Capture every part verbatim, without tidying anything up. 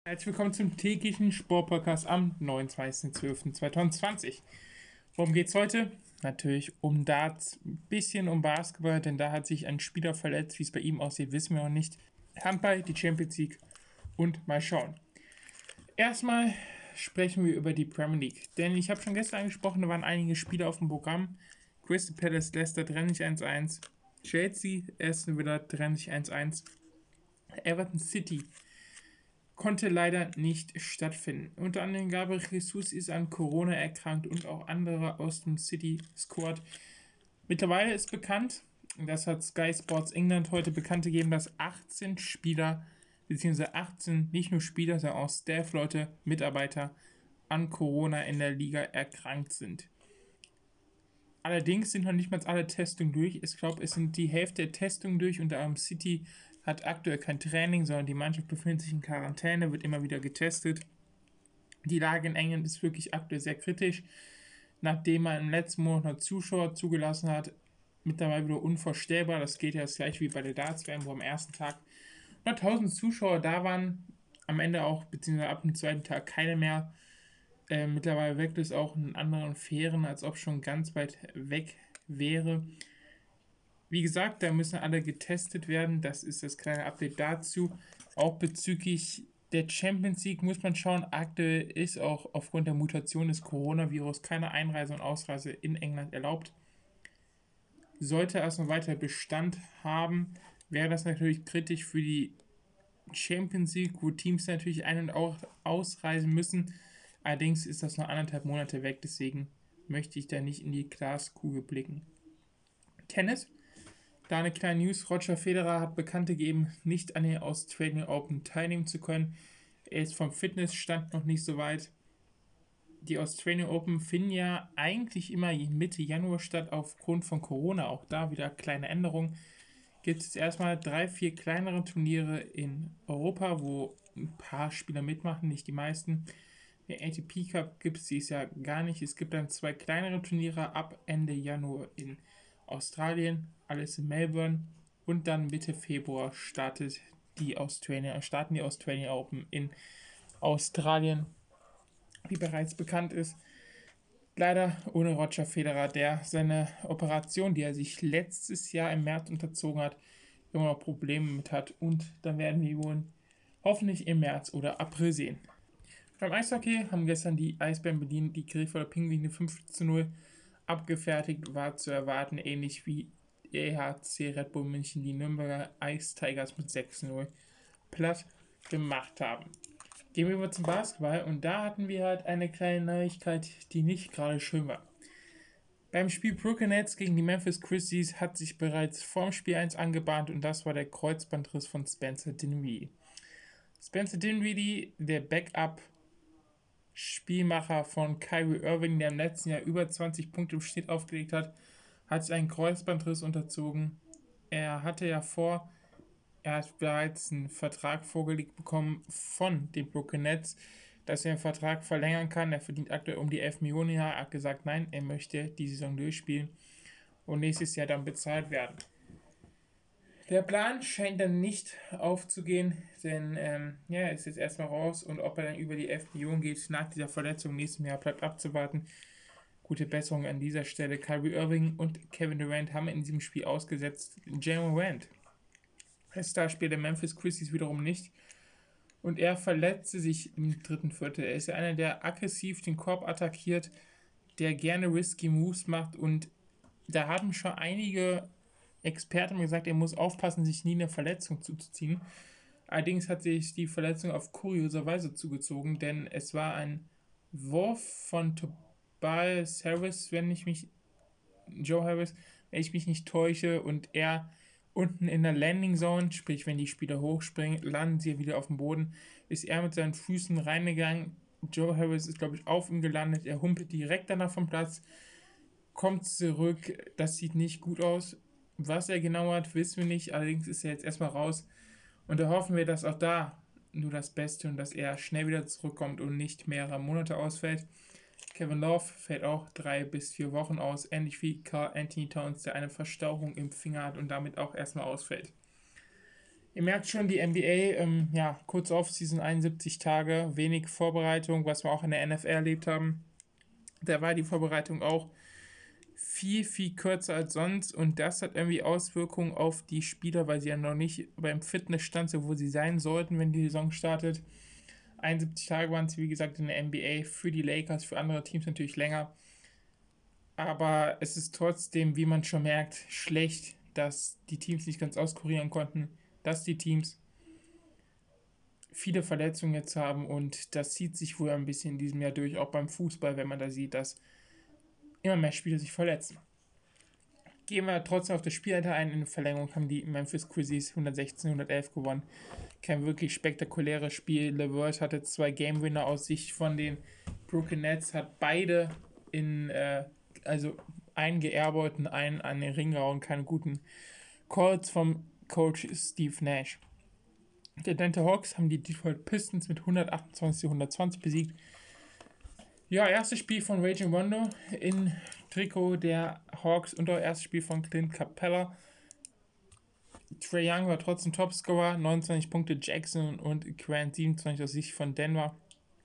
Herzlich willkommen zum täglichen Sportpodcast am neunundzwanzigsten zwölften zweitausendzwanzig. Worum geht's heute? Natürlich um Darts, ein bisschen um Basketball, denn da hat sich ein Spieler verletzt. Wie es bei ihm aussieht, wissen wir noch nicht. Handball, die Champions League und mal schauen. Erstmal sprechen wir über die Premier League, denn ich habe schon gestern angesprochen, da waren einige Spiele auf dem Programm. Crystal Palace, Leicester trennen sich eins eins. Chelsea, Aston Villa trennen sich eins eins. Everton City konnte leider nicht stattfinden. Unter anderem Gabriel Jesus ist an Corona erkrankt und auch andere aus dem City Squad. Mittlerweile ist bekannt, das hat Sky Sports England heute bekannt gegeben, dass achtzehn Spieler, beziehungsweise achtzehn nicht nur Spieler, sondern auch Staff-Leute, Mitarbeiter an Corona in der Liga erkrankt sind. Allerdings sind noch nicht mal alle Testungen durch. Ich glaube, es sind die Hälfte der Testungen durch. Unter anderem City hat aktuell kein Training, sondern die Mannschaft befindet sich in Quarantäne, wird immer wieder getestet. Die Lage in England ist wirklich aktuell sehr kritisch. Nachdem man im letzten Monat noch Zuschauer zugelassen hat, mittlerweile wieder unvorstellbar. Das geht ja das gleiche wie bei der Darts-W M, wo am ersten Tag hunderttausend Zuschauer da waren. Am Ende auch, beziehungsweise ab dem zweiten Tag keine mehr. Äh, mittlerweile wirkt es auch in anderen Fähren, als ob schon ganz weit weg wäre. Wie gesagt, da müssen alle getestet werden. Das ist das kleine Update dazu. Auch bezüglich der Champions League muss man schauen. Aktuell ist auch aufgrund der Mutation des Coronavirus keine Einreise und Ausreise in England erlaubt. Sollte es noch weiter Bestand haben, wäre das natürlich kritisch für die Champions League, wo Teams natürlich ein- und auch ausreisen müssen. Allerdings ist das noch anderthalb Monate weg, deswegen möchte ich da nicht in die Glaskugel blicken. Tennis, da eine kleine News. Roger Federer hat bekannt gegeben, nicht an den Australian Open teilnehmen zu können. Er ist vom Fitnessstand noch nicht so weit. Die Australian Open finden ja eigentlich immer Mitte Januar statt, aufgrund von Corona. Auch da wieder kleine Änderungen. Gibt es erstmal drei, vier kleinere Turniere in Europa, wo ein paar Spieler mitmachen, nicht die meisten. Der A T P Cup gibt es dieses Jahr gar nicht. Es gibt dann zwei kleinere Turniere ab Ende Januar in Australien, alles in Melbourne. Und dann Mitte Februar startet die Australian, starten die Australian Open in Australien, wie bereits bekannt ist. Leider ohne Roger Federer, der seine Operation, die er sich letztes Jahr im März unterzogen hat, immer noch Probleme mit hat. Und dann werden wir wohl hoffentlich im März oder April sehen. Beim Eishockey haben gestern die Eisbären Berlin die Krefelder Pinguine fünf zu null abgefertigt, war zu erwarten, ähnlich wie E H C Red Bull München die Nürnberger Ice Tigers mit sechs zu null platt gemacht haben. Gehen wir über zum Basketball und da hatten wir halt eine kleine Neuigkeit, die nicht gerade schön war. Beim Spiel Brooklyn Nets gegen die Memphis Grizzlies hat sich bereits vorm Spiel eins angebahnt und das war der Kreuzbandriss von Spencer Dinwiddie. Spencer Dinwiddie, der Backup Spielmacher von Kyrie Irving, der im letzten Jahr über zwanzig Punkte im Schnitt aufgelegt hat, hat sich einen Kreuzbandriss unterzogen. Er hatte ja vor, er hat bereits einen Vertrag vorgelegt bekommen von den Brooklyn Nets, dass er den Vertrag verlängern kann. Er verdient aktuell um die elf Millionen im Jahr. Er hat gesagt, nein, er möchte die Saison durchspielen und nächstes Jahr dann bezahlt werden. Der Plan scheint dann nicht aufzugehen, denn ähm, ja, er ist jetzt erstmal raus und ob er dann über die elf Millionen geht nach dieser Verletzung nächstes Jahr, bleibt abzuwarten. Gute Besserung an dieser Stelle. Kyrie Irving und Kevin Durant haben in diesem Spiel ausgesetzt. Ja Morant, als Starspieler der Memphis Grizzlies, wiederum nicht. Und er verletzte sich im dritten Viertel. Er ist ja einer, der aggressiv den Korb attackiert, der gerne risky Moves macht und da haben schon einige Experten haben gesagt, er muss aufpassen, sich nie eine Verletzung zuzuziehen. Allerdings hat sich die Verletzung auf kuriose Weise zugezogen, denn es war ein Wurf von Tobias Harris, wenn ich mich, Joe Harris, wenn ich mich nicht täusche, und er unten in der Landing Zone, sprich wenn die Spieler hochspringen, landen sie wieder auf dem Boden, ist er mit seinen Füßen reingegangen. Joe Harris ist, glaube ich, auf ihm gelandet, er humpelt direkt danach vom Platz, kommt zurück, das sieht nicht gut aus. Was er genau hat, wissen wir nicht. Allerdings ist er jetzt erstmal raus. Und da hoffen wir, dass auch da nur das Beste und dass er schnell wieder zurückkommt und nicht mehrere Monate ausfällt. Kevin Love fällt auch drei bis vier Wochen aus, ähnlich wie Karl Anthony Towns, der eine Verstauchung im Finger hat und damit auch erstmal ausfällt. Ihr merkt schon, die N B A, ähm, ja, kurz Offseason, einundsiebzig Tage, wenig Vorbereitung, was wir auch in der N F L erlebt haben. Da war die Vorbereitung auch viel, viel kürzer als sonst und das hat irgendwie Auswirkungen auf die Spieler, weil sie ja noch nicht beim Fitnessstand sind, wo sie sein sollten, wenn die Saison startet. einundsiebzig Tage waren es, wie gesagt, in der N B A, für die Lakers, für andere Teams natürlich länger. Aber es ist trotzdem, wie man schon merkt, schlecht, dass die Teams nicht ganz auskurieren konnten, dass die Teams viele Verletzungen jetzt haben und das zieht sich wohl ein bisschen in diesem Jahr durch, auch beim Fußball, wenn man da sieht, dass immer mehr Spieler sich verletzen. Gehen wir trotzdem auf das Spielleiter ein. In der Verlängerung haben die Memphis Grizzlies hundertsechzehn hundertelf gewonnen. Kein wirklich spektakuläres Spiel. LeVert hatte zwei Game-Winner aus Sicht von den Brooklyn Nets, hat beide in, äh, also einen geairballt und einen an den Ring gehauen. Keine guten Calls vom Coach Steve Nash. Die Atlanta Hawks haben die Detroit Pistons mit hundertachtundzwanzig zu hundertzwanzig besiegt. Ja, erstes Spiel von Rajon Rondo in Trikot der Hawks und auch erstes Spiel von Clint Capella. Trae Young war trotzdem Topscorer, neunundzwanzig Punkte, Jackson und Grant siebenundzwanzig aus Sicht von Denver,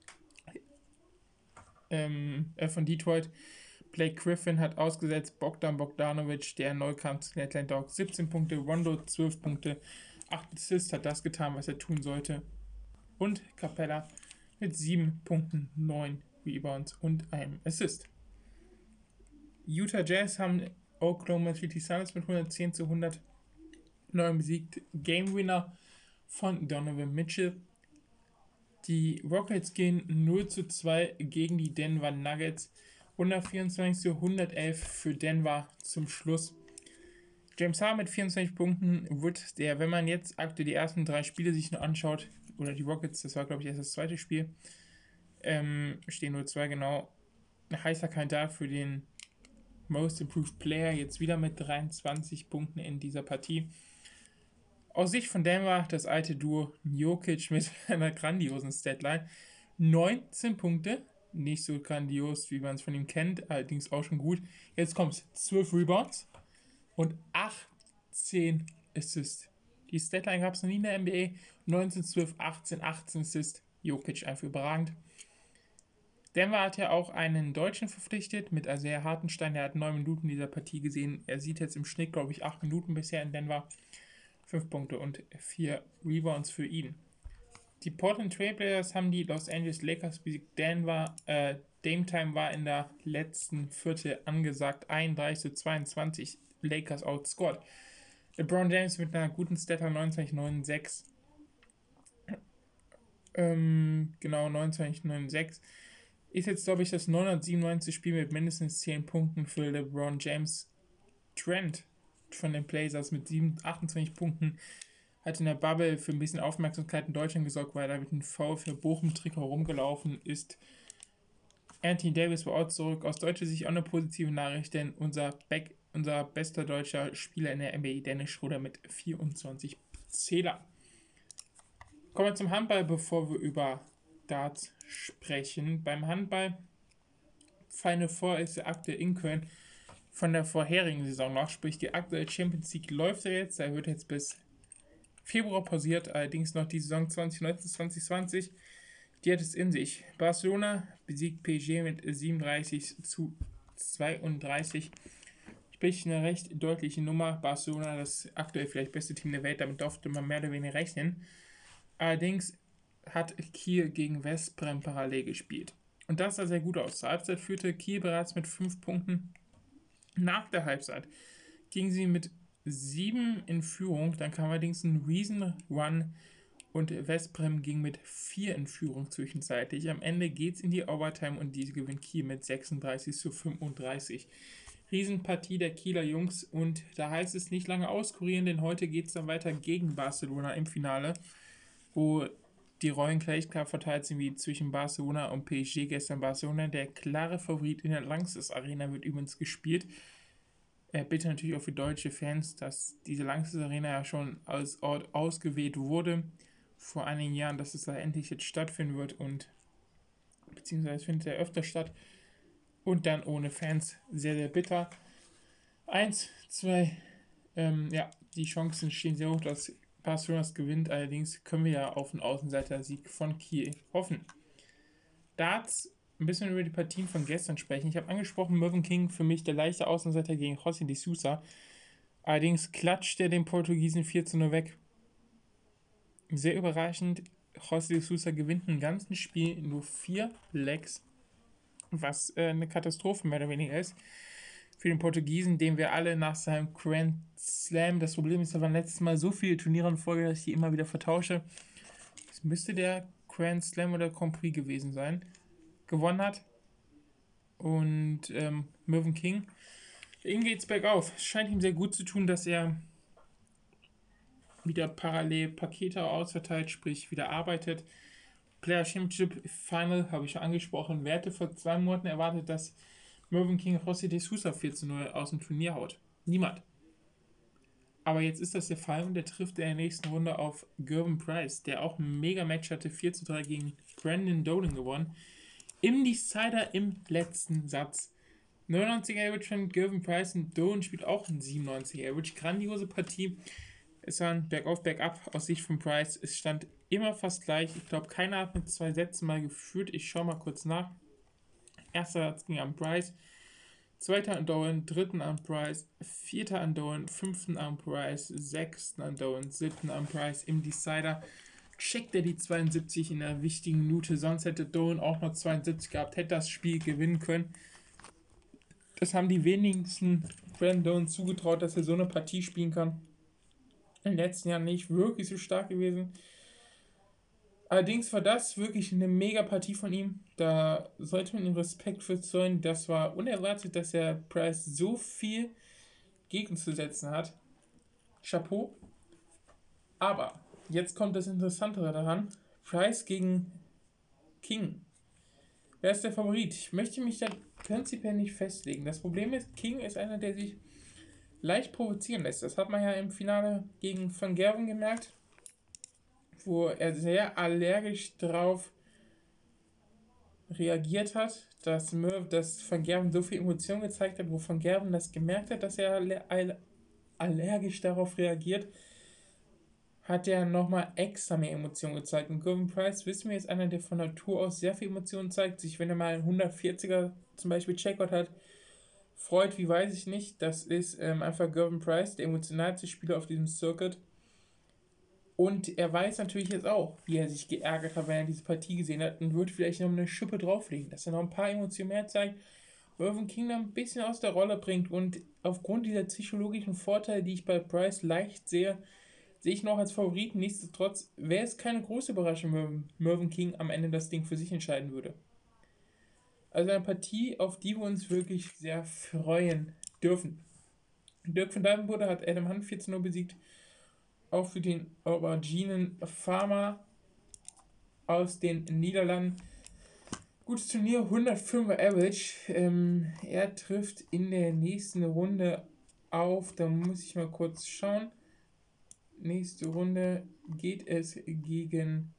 ähm, äh, von Detroit. Blake Griffin hat ausgesetzt, Bogdan Bogdanovic, der neu kam zu den Atlanta Hawks, siebzehn Punkte, Rondo zwölf Punkte, acht Assists, hat das getan, was er tun sollte. Und Capella mit sieben Punkten, neun Rebounds und einem Assist. Utah Jazz haben Oklahoma City Suns mit hundertzehn zu hundertneun besiegt. Game Winner von Donovan Mitchell. Die Rockets gehen null zu zwei gegen die Denver Nuggets. hundertvierundzwanzig zu hundertelf für Denver zum Schluss. James Harden mit vierundzwanzig Punkten wird der, wenn man jetzt aktuell die ersten drei Spiele sich nur anschaut, oder die Rockets, das war glaube ich erst das zweite Spiel, ähm, stehen null zu zwei genau, ein heißer Kandidat für den Most Improved Player, jetzt wieder mit dreiundzwanzig Punkten in dieser Partie. Aus Sicht von Denver das alte Duo Jokic mit einer grandiosen Statline. neunzehn Punkte, nicht so grandios, wie man es von ihm kennt, allerdings auch schon gut. Jetzt kommt es, zwölf Rebounds und achtzehn Assists. Die Statline gab es noch nie in der N B A. neunzehn, zwölf, achtzehn, achtzehn Assists. Jokic einfach überragend. Denver hat ja auch einen Deutschen verpflichtet mit Isaiah Hartenstein. Der hat neun Minuten dieser Partie gesehen. Er sieht jetzt im Schnitt, glaube ich, acht Minuten bisher in Denver. fünf Punkte und vier Rebounds für ihn. Die Portland Trail Blazers haben die Los Angeles Lakers besiegt. Denver, äh, Dame Time war in der letzten Viertel angesagt. einunddreißig zu zweiundzwanzig. Lakers outscored. LeBron James mit einer guten Statline neunundzwanzig neun sechs. Ähm, genau, neunundzwanzig neun sechs. Ist jetzt, glaube ich, das neunhundertsiebenundneunzig Spiel mit mindestens zehn Punkten für LeBron James. Trent von den Blazers mit achtundzwanzig Punkten hat in der Bubble für ein bisschen Aufmerksamkeit in Deutschland gesorgt, weil er mit einem VfL Bochum-Trikot rumgelaufen ist. Anthony Davis war auch zurück. Aus deutscher Sicht auch eine positive Nachricht, denn unser, Back, unser bester deutscher Spieler in der N B A, Dennis Schröder mit vierundzwanzig Zähler. Kommen wir zum Handball, bevor wir über Darts sprechen. Beim Handball Final Four ist der aktuell in Köln von der vorherigen Saison noch, sprich die aktuelle Champions League läuft ja jetzt, da wird jetzt bis Februar pausiert, allerdings noch die Saison zwanzig neunzehn zwanzig zwanzig, die hat es in sich. Barcelona besiegt P S G mit siebenunddreißig zu zweiunddreißig, sprich eine recht deutliche Nummer. Barcelona, das aktuell vielleicht beste Team der Welt, damit durfte man mehr oder weniger rechnen. Allerdings hat Kiel gegen Westbrem parallel gespielt. Und das sah sehr gut aus. Zur Halbzeit führte Kiel bereits mit fünf Punkten. Nach der Halbzeit gingen sie mit sieben in Führung. Dann kam allerdings ein Reason Run und Westbrem ging mit vier in Führung zwischenzeitlich. Am Ende geht es in die Overtime und diese gewinnt Kiel mit sechsunddreißig zu fünfunddreißig. Riesenpartie der Kieler Jungs und da heißt es nicht lange auskurieren, denn heute geht es dann weiter gegen Barcelona im Finale, wo die Rollen gleich klar verteilt sind wie zwischen Barcelona und P S G. Gestern Barcelona, der klare Favorit in der Lanxess Arena, wird übrigens gespielt. Äh, bitte natürlich auch für deutsche Fans, dass diese Lanxess Arena ja schon als Ort ausgewählt wurde vor einigen Jahren, dass es da endlich jetzt stattfinden wird und beziehungsweise findet er öfter statt und dann ohne Fans sehr, sehr bitter. Eins, zwei, ähm, ja, die Chancen stehen sehr hoch, dass Barcelonas gewinnt, allerdings können wir ja auf einen Außenseiter-Sieg von Kiel hoffen. Darts, ein bisschen über die Partien von gestern sprechen. Ich habe angesprochen, Mervyn King für mich der leichte Außenseiter gegen José de Sousa. Allerdings klatscht er den Portugiesen vier zu null weg. Sehr überraschend, José de Sousa gewinnt im ganzen Spiel nur vier Legs, was äh, eine Katastrophe mehr oder weniger ist. Für den Portugiesen, den wir alle nach seinem Grand Slam, das Problem ist, da waren letztes Mal so viele Turniere in Folge, dass ich die immer wieder vertausche. Das müsste der Grand Slam oder Grand Prix gewesen sein, gewonnen hat. Und ähm, Mervyn King, ihm geht's bergauf. Es scheint ihm sehr gut zu tun, dass er wieder parallel Pakete ausverteilt, sprich wieder arbeitet. Player Championship Final habe ich schon angesprochen. Wer hätte vor zwei Monaten erwartet, dass Mervyn King José de Sousa vier zu null aus dem Turnier haut? Niemand. Aber jetzt ist das der Fall und der trifft in der nächsten Runde auf Gervin Price, der auch ein Mega-Match hatte, vier zu drei gegen Brandon Dolan gewonnen. Im Decider im letzten Satz. neunundneunziger Average von Gervin Price und Dolan spielt auch ein siebenundneunziger Average. Grandiose Partie. Es war ein Bergauf, Bergab aus Sicht von Price. Es stand immer fast gleich. Ich glaube, keiner hat mit zwei Sätzen mal geführt. Ich schaue mal kurz nach. Erster Satz ging an Price. Zweiter an Dolan, dritten an Price, vierter an Dolan, fünften an Price, sechsten an Dolan, siebten an Price. Im Decider checkt er die zweiundsiebzig in einer wichtigen Minute. Sonst hätte Dolan auch noch zweiundsiebzig gehabt, hätte das Spiel gewinnen können. Das haben die wenigsten Brandon Dolan zugetraut, dass er so eine Partie spielen kann. In den letzten Jahren nicht wirklich so stark gewesen. Allerdings war das wirklich eine mega Partie von ihm. Da sollte man ihm Respekt für zollen. Das war unerwartet, dass er Price so viel gegenzusetzen hat. Chapeau. Aber jetzt kommt das Interessantere daran. Price gegen King. Wer ist der Favorit? Ich möchte mich da prinzipiell nicht festlegen. Das Problem ist, King ist einer, der sich leicht provozieren lässt. Das hat man ja im Finale gegen Van Gerwen gemerkt, wo er sehr allergisch darauf reagiert hat, dass, Merv, dass Van Gerwen so viel Emotion gezeigt hat, wo Van Gerwen das gemerkt hat, dass er aller, allergisch darauf reagiert, hat er nochmal extra mehr Emotionen gezeigt. Und Gervin Price, wissen wir, ist einer, der von Natur aus sehr viel Emotionen zeigt, sich, wenn er mal einen hundertvierziger zum Beispiel Checkout hat, freut, wie weiß ich nicht. Das ist ähm, einfach Gervin Price, der emotionalste Spieler auf diesem Circuit. Und er weiß natürlich jetzt auch, wie er sich geärgert hat, wenn er diese Partie gesehen hat und wird vielleicht noch eine Schippe drauflegen, dass er noch ein paar Emotionen mehr zeigt, Mervyn King dann ein bisschen aus der Rolle bringt und aufgrund dieser psychologischen Vorteile, die ich bei Price leicht sehe, sehe ich noch als Favoriten. Nichtsdestotrotz wäre es keine große Überraschung, wenn Mervyn King am Ende das Ding für sich entscheiden würde. Also eine Partie, auf die wir uns wirklich sehr freuen dürfen. Dirk van Dijvenbode hat Adam Hunt vier zu null besiegt. Auch für den Auberginen Farmer aus den Niederlanden. Gutes Turnier, hundertfünfer Average. Ähm, er trifft in der nächsten Runde auf, da muss ich mal kurz schauen. Nächste Runde geht es gegen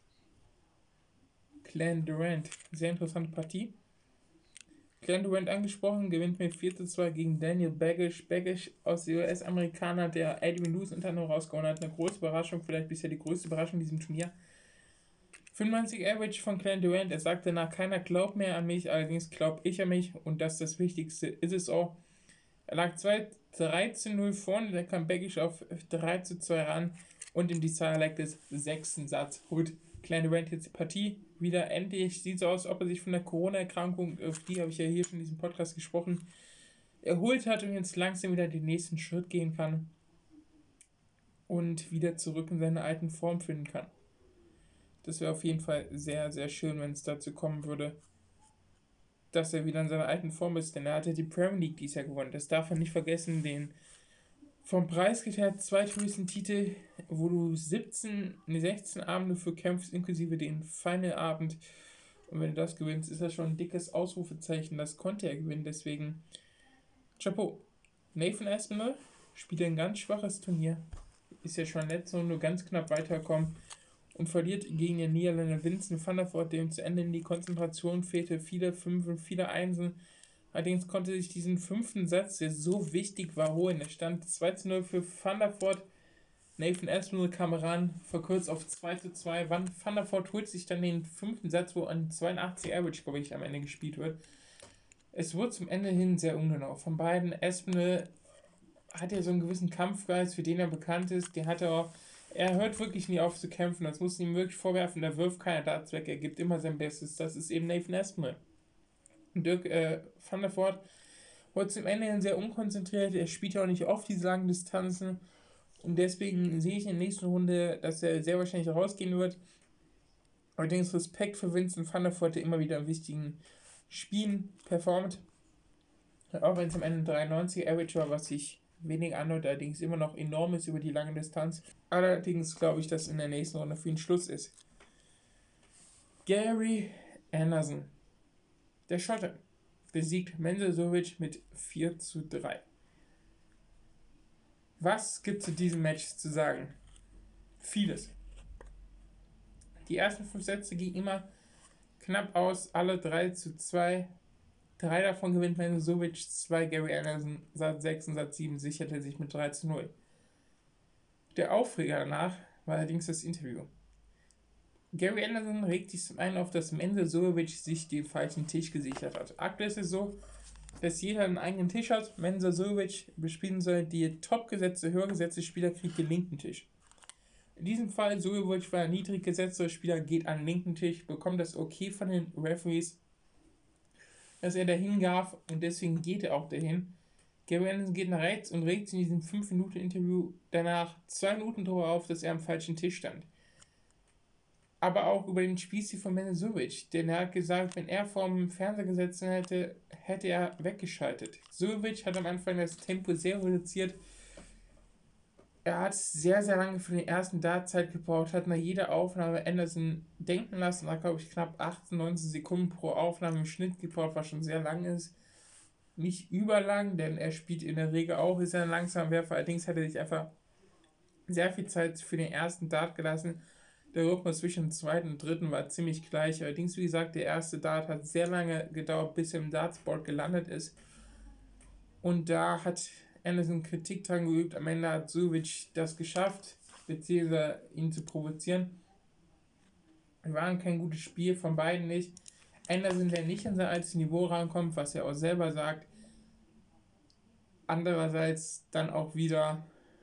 Glenn Durant. Sehr interessante Partie. Glenn Durant angesprochen, gewinnt mit vier zu zwei gegen Daniel Baggish. Baggish aus der U S-Amerikaner, der Adrian Lewis unter anderem rausgehauen hat. Eine große Überraschung, vielleicht bisher die größte Überraschung in diesem Turnier. fünfundneunzig Average von Glenn Durant. Er sagte danach, keiner glaubt mehr an mich, allerdings glaube ich an mich und das ist das Wichtigste, ist es auch. Er lag drei zu null vorne, dann kam Baggish auf drei zu zwei ran und im Decider lag es sechsten Satz. Holt Glenn Durant jetzt die Partie wieder endlich. Sieht so aus, als ob er sich von der Corona-Erkrankung, auf die habe ich ja hier schon in diesem Podcast gesprochen, erholt hat und jetzt langsam wieder den nächsten Schritt gehen kann und wieder zurück in seine alten Form finden kann. Das wäre auf jeden Fall sehr, sehr schön, wenn es dazu kommen würde, dass er wieder in seiner alten Form ist, denn er hatte die Premier League dieses Jahr gewonnen. Das darf man nicht vergessen, den vom Preisgeld zweithöchsten Titel, wo du siebzehn, nee, sechzehn Abende für kämpfst, inklusive den Final-Abend. Und wenn du das gewinnst, ist das schon ein dickes Ausrufezeichen. Das konnte er gewinnen, deswegen Chapeau. Nathan Aspinall spielt ein ganz schwaches Turnier. Ist ja schon letzte Runde ganz knapp weitergekommen und verliert gegen den Niederländer Vincent van der Voort, dem zu Ende in die Konzentration fehlte, viele Fünfen, viele Einsen. Allerdings konnte sich diesen fünften Satz, der so wichtig war, holen. Es stand zwei zu null für Van der Voort Nathan Aspinall kam ran, verkürzt auf zwei zu zwei. Van, Van der Voort holt sich dann den fünften Satz, wo an zweiundachtzig Average, glaube ich, am Ende gespielt wird. Es wurde zum Ende hin sehr ungenau. Von beiden, Aspinall hat ja so einen gewissen Kampfgeist, für den er bekannt ist. Den hat er auch, er hört wirklich nie auf zu kämpfen. Das muss ihm wirklich vorwerfen. Der wirft keine Darts weg, er gibt immer sein Bestes. Das ist eben Nathan Aspinall. Dirk äh, Van der Voort wurde zum Ende hin sehr unkonzentriert. Er spielt ja auch nicht oft diese langen Distanzen. Und deswegen sehe ich in der nächsten Runde, dass er sehr wahrscheinlich rausgehen wird. Allerdings Respekt für Vincent van der Voort, der immer wieder in wichtigen Spielen performt. Auch wenn es am Ende dreiundneunzig Average war, was sich wenig andeutet, allerdings immer noch enorm ist über die lange Distanz. Allerdings glaube ich, dass in der nächsten Runde für ihn Schluss ist. Gary Anderson, der Schotte, besiegt Mendelsowitsch mit vier zu drei. Was gibt es zu diesem Match zu sagen? Vieles. Die ersten fünf Sätze gingen immer knapp aus, alle drei zu zwei. Drei davon gewinnt Mendelsowitsch, zwei Gary Anderson, Satz sechs und Satz sieben sicherte sich mit drei zu null. Der Aufreger danach war allerdings das Interview. Gary Anderson regt sich zum einen auf, dass Mendelsowitsch sich den falschen Tisch gesichert hat. Aktuell ist es so, dass jeder einen eigenen Tisch hat. Mendelsowitsch bespielen soll, die top gesetzte, höher gesetzte Spieler kriegt den linken Tisch. In diesem Fall, Sowitsch war ein niedrig gesetzter Spieler, geht an den linken Tisch, bekommt das Okay von den Referees, dass er dahin darf und deswegen geht er auch dahin. Gary Anderson geht nach rechts und regt sich in diesem fünf Minuten Interview danach zwei Minuten darüber auf, dass er am falschen Tisch stand. Aber auch über den Spielstil von Mendelsowitsch, denn er hat gesagt, wenn er vorm Fernseher gesessen hätte, hätte er weggeschaltet. Sowitsch hat am Anfang das Tempo sehr reduziert. Er hat sehr, sehr lange für den ersten Dartzeit gebraucht, hat nach jeder Aufnahme Anderson denken lassen, und hat, glaube ich, knapp achtzehn, neunzehn Sekunden pro Aufnahme im Schnitt gebraucht, was schon sehr lang ist. Nicht überlang, denn er spielt in der Regel auch, ist er ein langsamer Werfer, allerdings hat er sich einfach sehr viel Zeit für den ersten Dart gelassen. Der Rhythmus zwischen dem zweiten und dritten war ziemlich gleich. Allerdings, wie gesagt, der erste Dart hat sehr lange gedauert, bis er im Dartsport gelandet ist. Und da hat Anderson Kritik dran geübt. Am Ende hat Sowitsch das geschafft, beziehungsweise ihn zu provozieren. War kein gutes Spiel von beiden nicht. Anderson, der nicht an sein altes Niveau rankommt, was er auch selber sagt. Andererseits dann auch wieder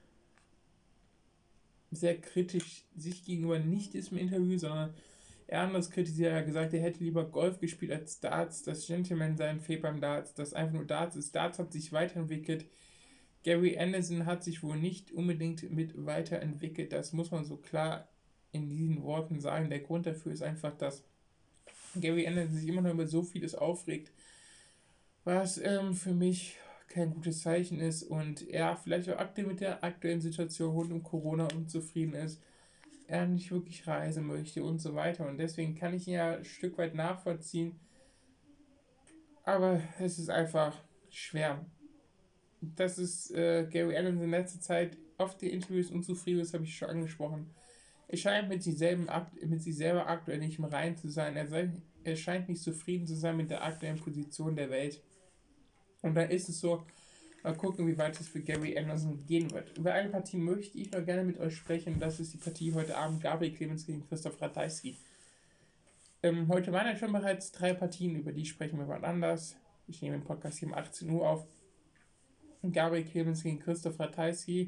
sehr kritisch sich gegenüber nicht ist im Interview, sondern er anders kritisiert, er hat gesagt, er hätte lieber Golf gespielt als Darts, das Gentleman sein fehlt beim Darts, das einfach nur Darts ist. Darts hat sich weiterentwickelt. Gary Anderson hat sich wohl nicht unbedingt mit weiterentwickelt, das muss man so klar in diesen Worten sagen. Der Grund dafür ist einfach, dass Gary Anderson sich immer noch über so vieles aufregt, was ähm, für mich kein gutes Zeichen ist und er vielleicht auch aktuell mit der aktuellen Situation rund um Corona unzufrieden ist, er nicht wirklich reisen möchte und so weiter. Und deswegen kann ich ihn ja ein Stück weit nachvollziehen, aber es ist einfach schwer. Das ist äh, Gary Anderson in letzter Zeit oft die Interviews unzufrieden ist, habe ich schon angesprochen. Er scheint mit sich, selben, mit sich selber aktuell nicht im Reinen zu sein. Er, sei, er scheint nicht zufrieden zu sein mit der aktuellen Position der Welt. Und dann ist es so, mal gucken, wie weit es für Gary Anderson gehen wird. Über eine Partie möchte ich noch gerne mit euch sprechen. Das ist die Partie heute Abend, Gabriel Clemens gegen Christoph Ratajski. Ähm, heute waren ja schon bereits drei Partien, über die sprechen wir wann anders. Ich nehme den Podcast hier um achtzehn Uhr auf. Gabriel Clemens gegen Christoph Ratajski.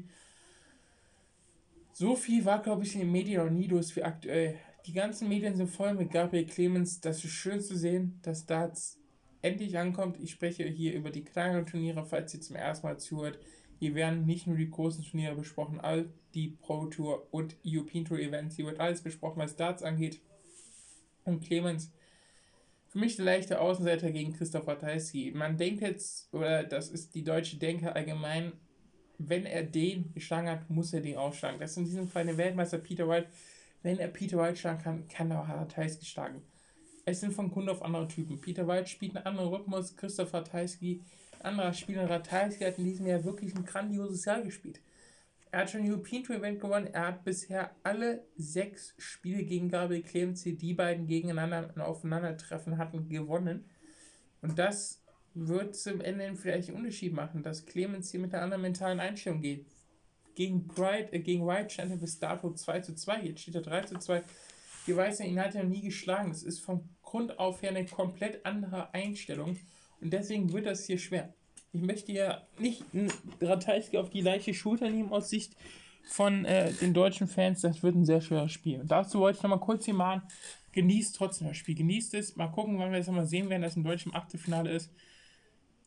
So viel war, glaube ich, in den Medien noch nie los wie aktuell. Die ganzen Medien sind voll mit Gabriel Clemens. Das ist schön zu sehen, dass Darts endlich ankommt. Ich spreche hier über die kleineren Turniere, falls ihr zum ersten Mal zuhört. Hier werden nicht nur die großen Turniere besprochen, all die Pro Tour und European Tour Events. Hier wird alles besprochen, was Darts angeht. Und Clemens, für mich der leichte Außenseiter gegen Christoph Ratajski. Man denkt jetzt, oder das ist die deutsche Denke allgemein, wenn er den geschlagen hat, muss er den auch schlagen. Das ist in diesem Fall der Weltmeister Peter Wright. Wenn er Peter Wright schlagen kann, kann er auch Ratajski schlagen. Es sind von Grund auf andere Typen. Peter Wright spielt einen anderen Rhythmus, Christoph Ratajski, ein anderer Spieler. Ratajski hat in diesem Jahr wirklich ein grandioses Jahr gespielt. Er hat schon ein European Tour Event gewonnen. Er hat bisher alle sechs Spiele gegen Gabriel Clemens, die die beiden gegeneinander ein Aufeinandertreffen hatten, gewonnen. Und das wird zum Ende vielleicht einen Unterschied machen, dass Clemens hier mit einer anderen mentalen Einstellung geht. gegen Pride, äh, gegen White stand er bis dato zwei zu zwei, jetzt steht er drei zu zwei. Hier weiß er, ihn hat er nie geschlagen. Das ist vom Grund auf her eine komplett andere Einstellung und deswegen wird das hier schwer. Ich möchte ja nicht Ratajski auf die leichte Schulter nehmen aus Sicht von äh, den deutschen Fans. Das wird ein sehr schweres Spiel. Und dazu wollte ich nochmal kurz hier machen, genießt trotzdem das Spiel. Genießt es. Mal gucken, wann wir das nochmal sehen werden, dass ein Deutsch im Achtelfinale ist.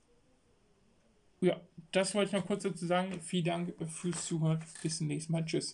Ja, das wollte ich noch kurz dazu sagen. Vielen Dank fürs Zuhören. Bis zum nächsten Mal. Tschüss.